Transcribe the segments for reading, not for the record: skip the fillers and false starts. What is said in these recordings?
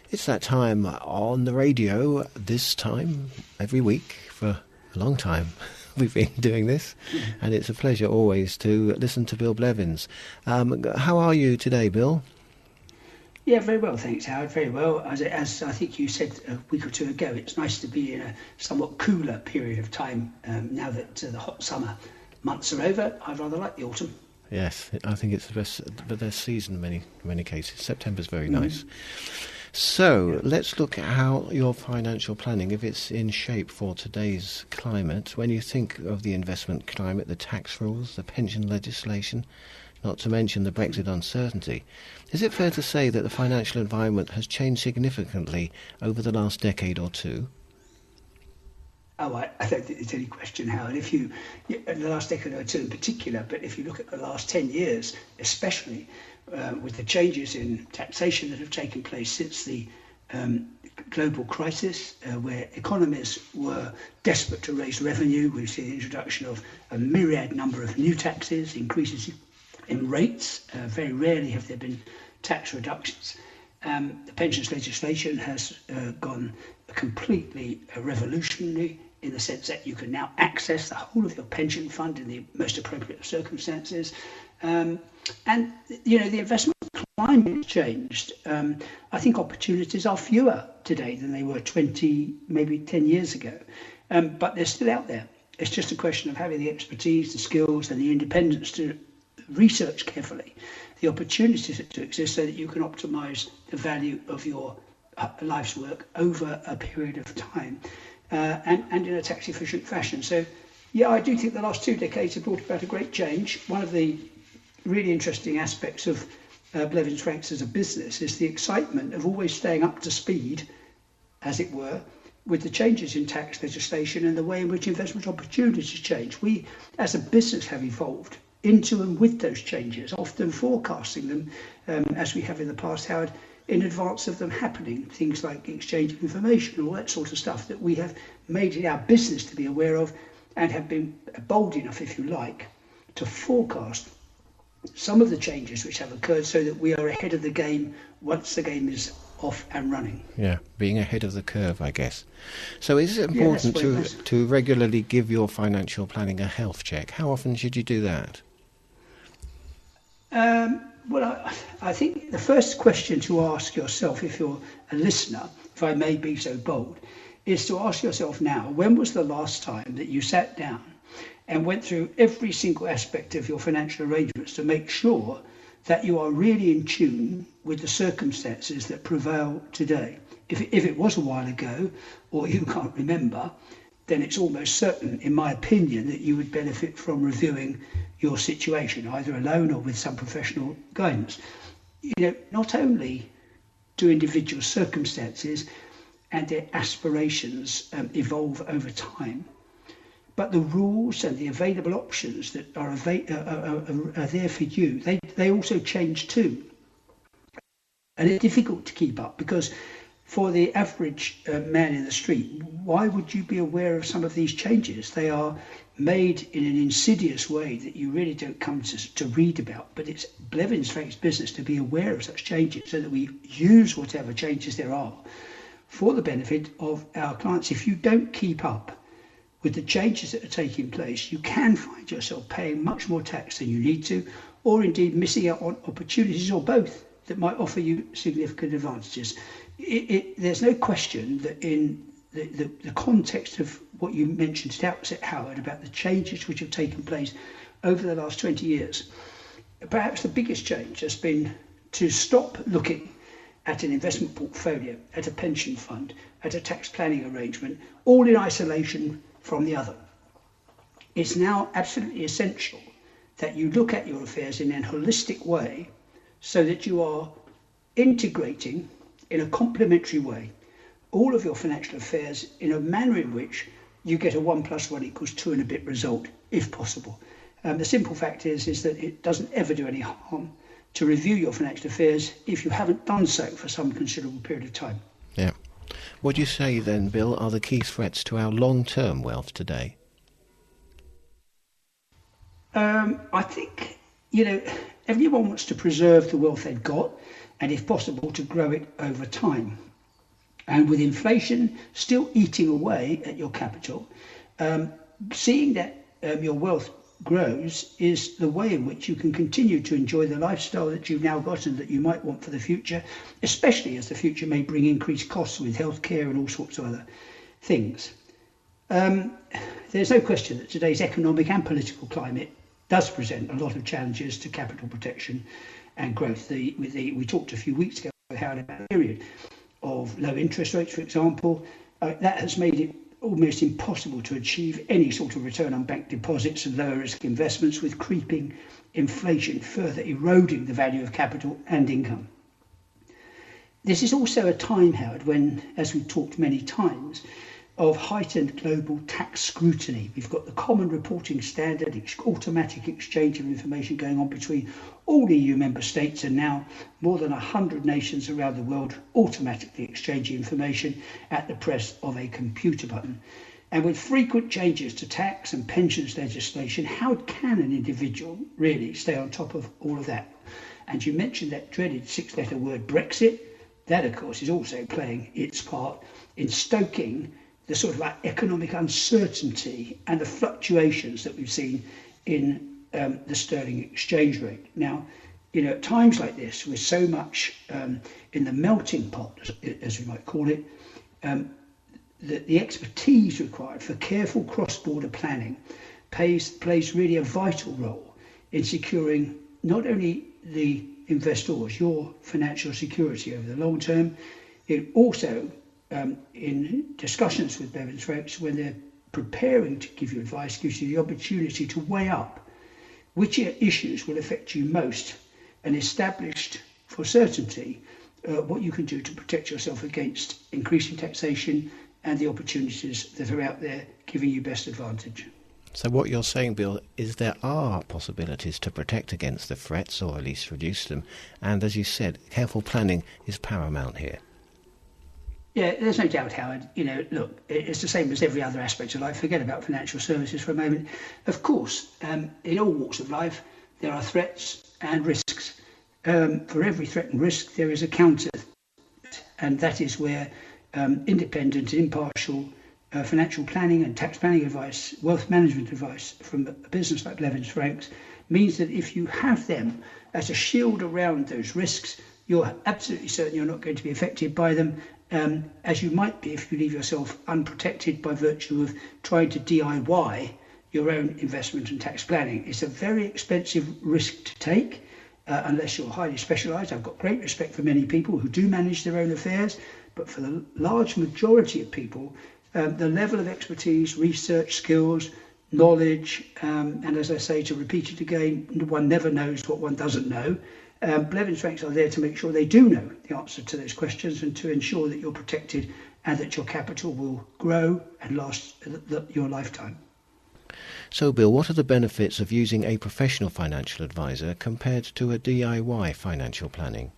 It's that time on the radio, this time every week for a long time. We've been doing this, and it's a pleasure always to listen to Bill Blevins. How are you today, Bill? Yeah, very well, thanks, Howard. Very well. As I think you said a week or two ago, it's nice to be in a somewhat cooler period of time now that the hot summer months are over. I rather like the autumn. Yes, I think it's the best season in many cases. September's very nice. So let's look at how your financial planning, if it's in shape for today's climate, when you think of the investment climate, the tax rules, the pension legislation, not to mention the Brexit uncertainty, is it fair to say that the financial environment has changed significantly over the last decade or two? Oh, I don't think there's any question, Howard. In the last decade or two in particular, but if you look at the last 10 years, especially with the changes in taxation that have taken place since the global crisis, where economies were desperate to raise revenue, we've seen the introduction of a myriad number of new taxes, increases in rates. Very rarely have there been tax reductions. The pensions legislation has gone completely revolutionary in the sense that you can now access the whole of your pension fund in the most appropriate circumstances. And, the investment climate has changed. I think opportunities are fewer today than they were 20, maybe 10 years ago. But they're still out there. It's just a question of having the expertise, the skills and the independence to research carefully the opportunities that exist so that you can optimise the value of your life's work over a period of time and in a tax efficient fashion. So, yeah, I do think the last 2 decades have brought about a great change. One of the really interesting aspects of Blevins Franks as a business is the excitement of always staying up to speed, as it were, with the changes in tax legislation and the way in which investment opportunities change. We, as a business, have evolved into and with those changes, often forecasting them, as we have in the past, Howard, in advance of them happening. Things like exchange of information, all that sort of stuff that we have made it our business to be aware of and have been bold enough, if you like, to forecast some of the changes which have occurred so that we are ahead of the game once the game is off and running. Yeah, being ahead of the curve, I guess. So is it important to regularly give your financial planning a health check? How often should you do that? Well, I think the first question to ask yourself, if you're a listener, if I may be so bold, is to ask yourself now, when was the last time that you sat down and went through every single aspect of your financial arrangements to make sure that you are really in tune with the circumstances that prevail today? If it was a while ago, or you can't remember, then it's almost certain, in my opinion, that you would benefit from reviewing your situation, either alone or with some professional guidance. Not only do individual circumstances and their aspirations evolve over time, but the rules and the available options that are there for you, they also change too. And it's difficult to keep up because for the average man in the street, why would you be aware of some of these changes? They are made in an insidious way that you really don't come to read about. But it's Blevins Franks' business to be aware of such changes so that we use whatever changes there are for the benefit of our clients. If you don't keep up with the changes that are taking place, you can find yourself paying much more tax than you need to, or indeed missing out on opportunities, or both, that might offer you significant advantages. There's no question that in the context of what you mentioned at the outset, Howard, about the changes which have taken place over the last 20 years, perhaps the biggest change has been to stop looking at an investment portfolio, at a pension fund, at a tax planning arrangement, all in isolation from the other. It's now absolutely essential that you look at your affairs in a holistic way so that you are integrating in a complementary way all of your financial affairs in a manner in which you get a 1 + 1 = 2 and a bit result, if possible. The simple fact is that it doesn't ever do any harm to review your financial affairs if you haven't done so for some considerable period of time. Yeah. What do you say then, Bill, are the key threats to our long-term wealth today? I think, everyone wants to preserve the wealth they've got and, if possible, to grow it over time. And with inflation still eating away at your capital, seeing that your wealth grows is the way in which you can continue to enjoy the lifestyle that you've now got and that you might want for the future, especially as the future may bring increased costs with healthcare and all sorts of other things. There's no question that today's economic and political climate does present a lot of challenges to capital protection and growth. We talked a few weeks ago about how in a period of low interest rates, for example, that has made it almost impossible to achieve any sort of return on bank deposits and lower risk investments, with creeping inflation further eroding the value of capital and income. This is also a time, Howard, when, as we've talked many times, of heightened global tax scrutiny. We've got the Common Reporting Standard, automatic exchange of information going on between all EU member states, and now more than 100 nations around the world automatically exchanging information at the press of a computer button. And with frequent changes to tax and pensions legislation, how can an individual really stay on top of all of that? And you mentioned that dreaded six-letter word Brexit. That, of course, is also playing its part in stoking the sort of economic uncertainty and the fluctuations that we've seen in the sterling exchange rate. Now, at times like this, with so much in the melting pot, as we might call it, the expertise required for careful cross-border planning plays really a vital role in securing not only the investors, your financial security over the long term, it also in discussions with Blevins Franks, when they're preparing to give you advice, gives you the opportunity to weigh up which issues will affect you most and establish for certainty what you can do to protect yourself against increasing taxation and the opportunities that are out there giving you best advantage. So what you're saying, Bill, is there are possibilities to protect against the threats or at least reduce them. And as you said, careful planning is paramount here. Yeah, there's no doubt, Howard. Look, it's the same as every other aspect of life. Forget about financial services for a moment. Of course, in all walks of life, there are threats and risks. For every threat and risk, there is a counter. And that is where independent and impartial financial planning and tax planning advice, wealth management advice from a business like Blevins Franks means that if you have them as a shield around those risks, you're absolutely certain you're not going to be affected by them, as you might be if you leave yourself unprotected by virtue of trying to DIY your own investment and tax planning. It's a very expensive risk to take unless you're highly specialised. I've got great respect for many people who do manage their own affairs, but for the large majority of people, the level of expertise, research, skills, knowledge, and as I say, to repeat it again, one never knows what one doesn't know. Blevins Franks are there to make sure they do know the answer to those questions and to ensure that you're protected and that your capital will grow and last your lifetime. So, Bill, what are the benefits of using a professional financial advisor compared to a DIY financial planning?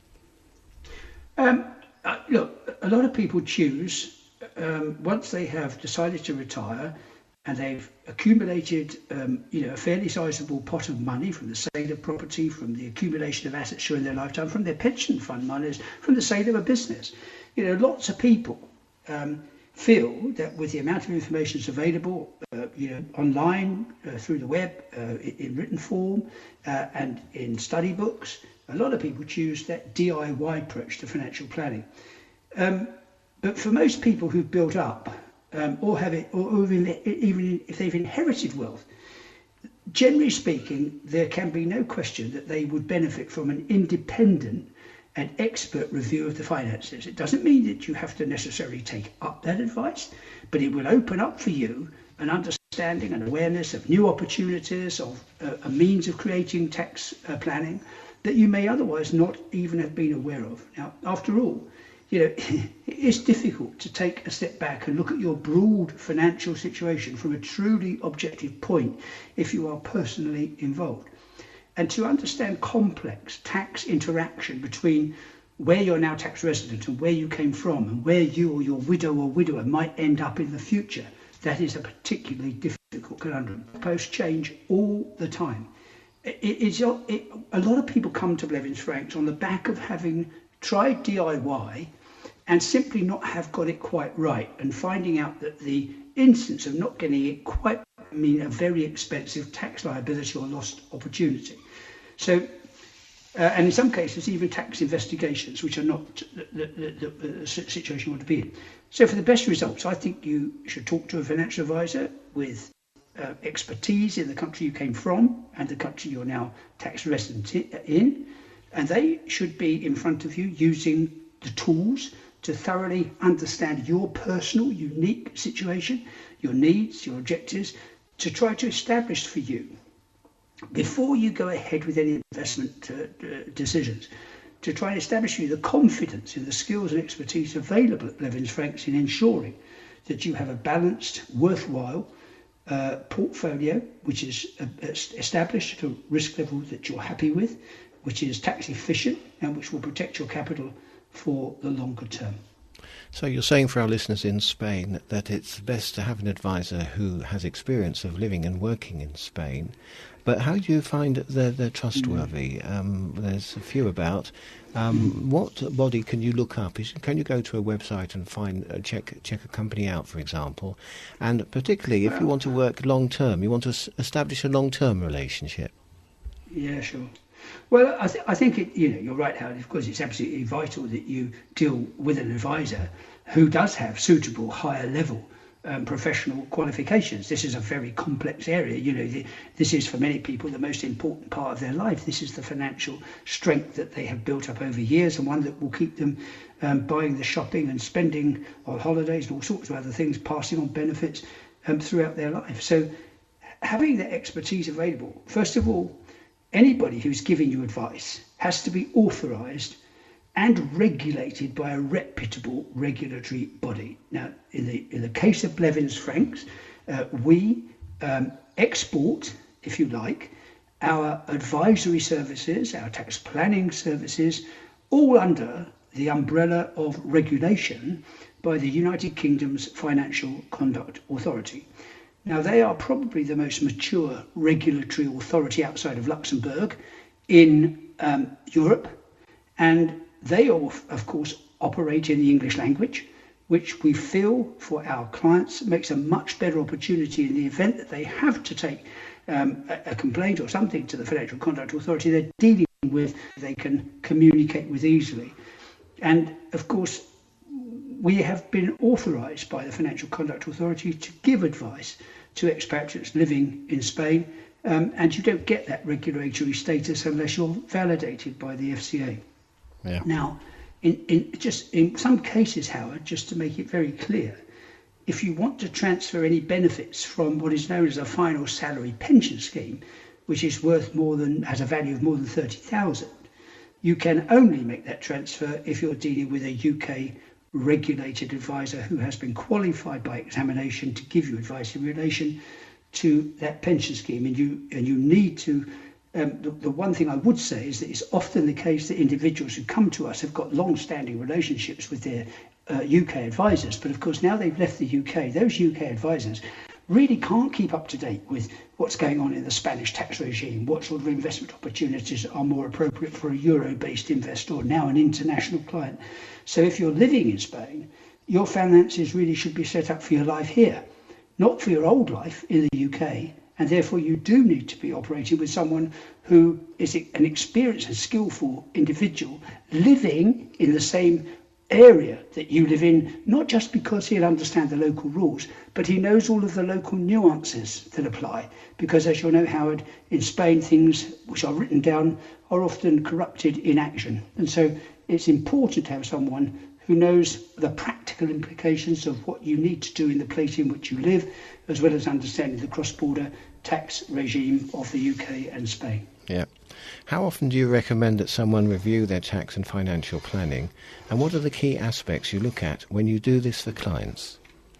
Look, a lot of people choose, once they have decided to retire and they've accumulated a fairly sizable pot of money from the sale of property, from the accumulation of assets during their lifetime, from their pension fund monies, from the sale of a business. Lots of people feel that with the amount of information that's available, online, through the web, in written form, and in study books, a lot of people choose that DIY approach to financial planning. But for most people who've built up, or have it, or even if they've inherited wealth, generally speaking, there can be no question that they would benefit from an independent and expert review of the finances. It doesn't mean that you have to necessarily take up that advice, but it will open up for you an understanding and awareness of new opportunities, of a means of creating tax planning that you may otherwise not even have been aware of. Now, after all, it's difficult to take a step back and look at your broad financial situation from a truly objective point if you are personally involved. And to understand complex tax interaction between where you're now tax resident and where you came from and where you or your widow or widower might end up in the future, that is a particularly difficult conundrum. Posts change all the time. A lot of people come to Blevins Franks on the back of having tried DIY and simply not have got it quite right, and finding out that the instance of not getting it quite mean a very expensive tax liability or lost opportunity. So, and in some cases, even tax investigations, which are not the situation you want to be in. So for the best results, I think you should talk to a financial advisor with expertise in the country you came from and the country you're now tax resident in, and they should be in front of you using the tools to thoroughly understand your personal, unique situation, your needs, your objectives, to try to establish for you, before you go ahead with any investment decisions, to try and establish for you the confidence in the skills and expertise available at Blevins Franks in ensuring that you have a balanced, worthwhile portfolio which is established at a risk level that you're happy with, which is tax efficient and which will protect your capital for the longer term. So you're saying for our listeners in Spain that it's best to have an advisor who has experience of living and working in Spain. But how do you find they're trustworthy? There's a few about. What body can you look up? Can you go to a website and find check a company out, for example? And particularly if you want to work long term, you want to establish a long term relationship. Yeah, sure. Well, I think you're right, Howard. Of course, it's absolutely vital that you deal with an advisor who does have suitable higher level professional qualifications. This is a very complex area. This is for many people the most important part of their life. This is the financial strength that they have built up over years, and one that will keep them buying the shopping and spending on holidays and all sorts of other things, passing on benefits throughout their life. So having that expertise available, first of all, anybody who's giving you advice has to be authorised and regulated by a reputable regulatory body. Now, in the case of Blevins Franks, we export, if you like, our advisory services, our tax planning services, all under the umbrella of regulation by the United Kingdom's Financial Conduct Authority. Now, they are probably the most mature regulatory authority outside of Luxembourg in Europe, and they, of course, operate in the English language, which we feel for our clients makes a much better opportunity in the event that they have to take a complaint or something to the Financial Conduct Authority they're dealing with, they can communicate with easily. And, of course, we have been authorised by the Financial Conduct Authority to give advice to expatriates living in Spain, and you don't get that regulatory status unless you're validated by the FCA. Yeah. Now, in some cases, Howard, just to make it very clear, if you want to transfer any benefits from what is known as a final salary pension scheme, which is has a value of more than 30,000, you can only make that transfer if you're dealing with a UK regulated advisor who has been qualified by examination to give you advice in relation to that pension scheme. And you need to. The one thing I would say is that it's often the case that individuals who come to us have got long-standing relationships with their UK advisors, but of course now they've left the UK, those UK advisors really can't keep up to date with what's going on in the Spanish tax regime, what sort of investment opportunities are more appropriate for a euro-based investor, now an international client. So if you're living in Spain, your finances really should be set up for your life here, not for your old life in the UK. And therefore you do need to be operating with someone who is an experienced and skillful individual living in the same area that you live in, not just because he'll understand the local rules, but he knows all of the local nuances that apply. Because as you'll know, Howard, in Spain, things which are written down are often corrupted in action. And so it's important to have someone who knows the practical implications of what you need to do in the place in which you live, as well as understanding the cross-border tax regime of the UK and Spain. Yeah. How often do you recommend that someone review their tax and financial planning, and what are the key aspects you look at when you do this for clients?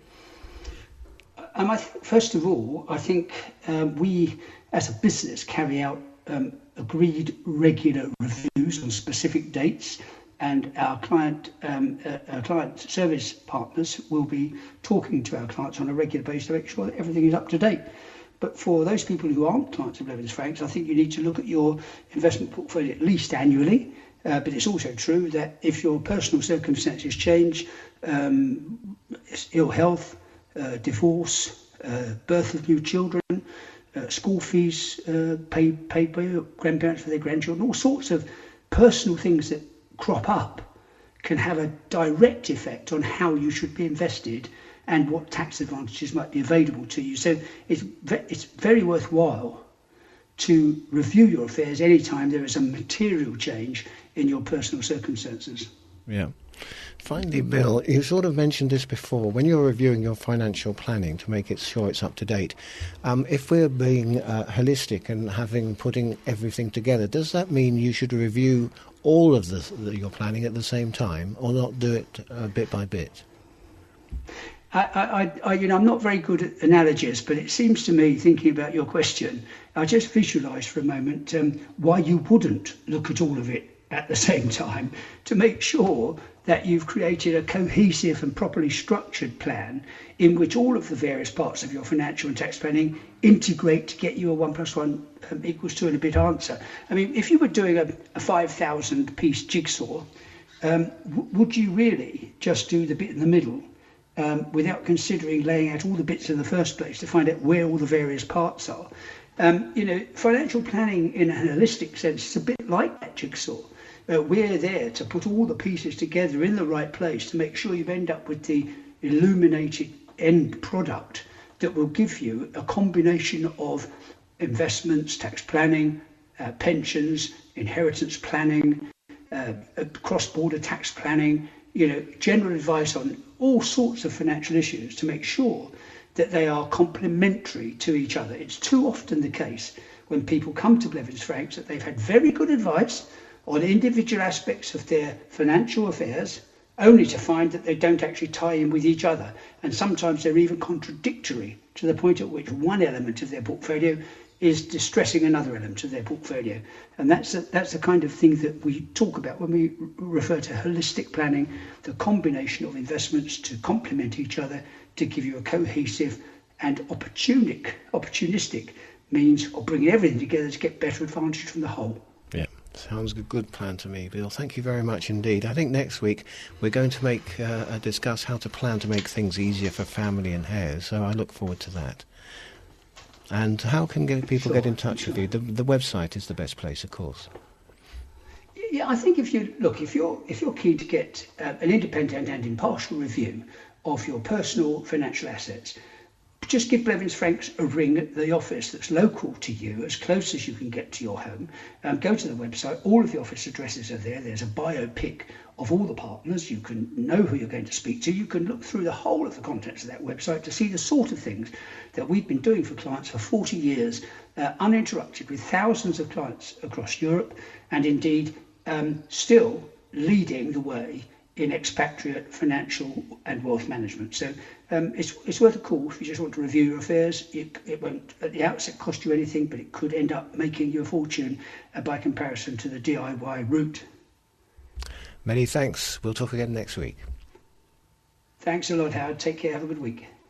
First of all, I think we as a business carry out agreed regular reviews on specific dates, and our client service partners will be talking to our clients on a regular basis to make sure that everything is up to date. But for those people who aren't clients of Blevins Franks, I think you need to look at your investment portfolio at least annually But it's also true that if your personal circumstances change, ill health, divorce, birth of new children, school fees paid by your grandparents for their grandchildren, all sorts of personal things that crop up can have a direct effect on how you should be invested and what tax advantages might be available to you. So it's very worthwhile to review your affairs anytime there is a material change in your personal circumstances. Yeah. Finally, Bill, you sort of mentioned this before. When you're reviewing your financial planning to make it sure it's up to date, if we're being holistic and putting everything together, does that mean you should review all of your planning at the same time, or not do it bit by bit? I'm not very good at analogies, but it seems to me, thinking about your question, I just visualise for a moment why you wouldn't look at all of it at the same time, to make sure that you've created a cohesive and properly structured plan in which all of the various parts of your financial and tax planning integrate to get you a 1 + 1 = 2 and a bit answer. I mean, if you were doing a 5,000 piece jigsaw, would you really just do the bit in the middle without considering laying out all the bits in the first place to find out where all the various parts are? Financial planning in a holistic sense is a bit like that jigsaw. We're there to put all the pieces together in the right place to make sure you end up with the illuminated end product that will give you a combination of investments, tax planning, pensions, inheritance planning, cross-border tax planning, general advice on all sorts of financial issues to make sure that they are complementary to each other. It's too often the case when people come to Blevins Franks that they've had very good advice on individual aspects of their financial affairs, only to find that they don't actually tie in with each other. And sometimes they're even contradictory, to the point at which one element of their portfolio is distressing another element of their portfolio. And that's the kind of thing that we talk about when we refer to holistic planning, the combination of investments to complement each other to give you a cohesive and opportunistic means of bringing everything together to get better advantage from the whole. Yeah. Sounds a good plan to me, Bill. Thank you very much indeed. I think next week we're going to discuss how to plan to make things easier for family and heirs, so I look forward to that. And how can people get in touch with you? The website is the best place, of course. Yeah, I think if you're keen to get an independent and impartial review of your personal financial assets, just give Blevins Franks a ring at the office that's local to you, as close as you can get to your home. Go to the website. All of the office addresses are there. There's a biopic of all the partners. You can know who you're going to speak to. You can look through the whole of the contents of that website to see the sort of things that we've been doing for clients for 40 years, uninterrupted, with thousands of clients across Europe, and indeed still leading the way in expatriate financial and wealth management. So it's worth a call if you just want to review your affairs. It won't at the outset cost you anything, but it could end up making you a fortune by comparison to the DIY route. Many thanks. We'll talk again next week. Thanks a lot, Howard. Take care. Have a good week.